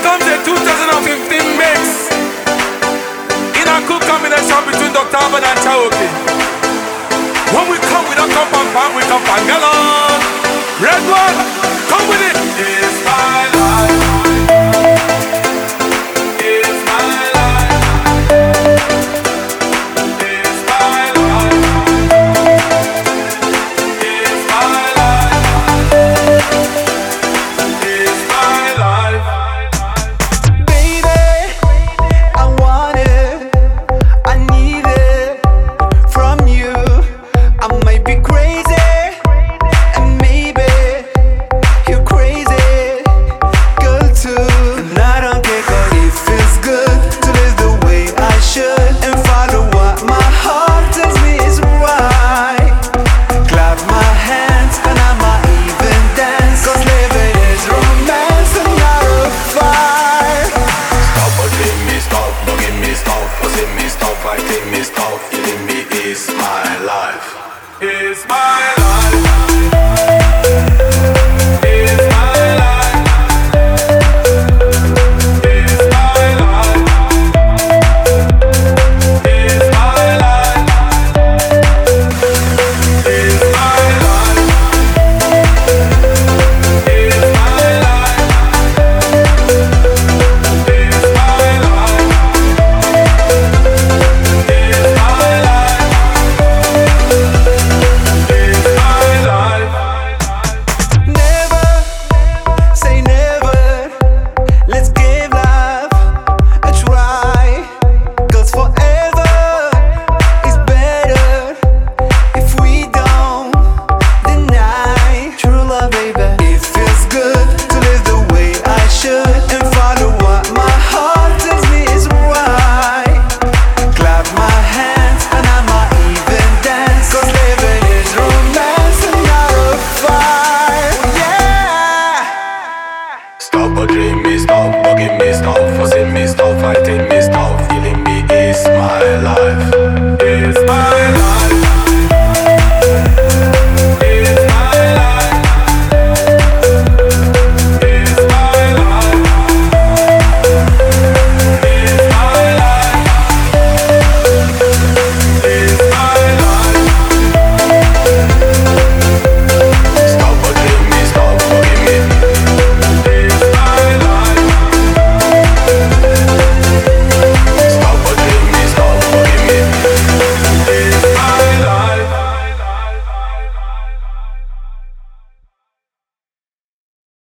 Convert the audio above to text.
comes the 2015 mix in a cool combination between Dr. Alban and Chaoki. When we come, we don't come from Pan, we come from Galon. Red one, come with it. It's my life. It's my life. It's my life. It's my life. It's my life. Baby, I want it, I need it from you. I might be crazy, and maybe you're crazy, girl too. And I don't care 'cause it feels good to live the way I should and follow what my heart tells me is right. Clap my hands and I might even dance, 'cause living is romance and not a fight. Stop, forgive me, stop, forgive me, stop, forgive me, stop, fighting me, stop, killing me is my life. It's my life. It's my life. It's my life. It's my life. It's my life. It's my life. It's my life. It's my life. It's my life. Never say never. Let's give love a try, 'cause forever is better if we don't deny true love, baby. It feels good to live the way I should and follow what my heart tells me is right. Clap my hands and I might even dance, 'cause living is romance and not a fight. Yeah. Stop, forgive me, stop, forgive me, stop, forgive me, stop, fighting me, stop, killing me is my life.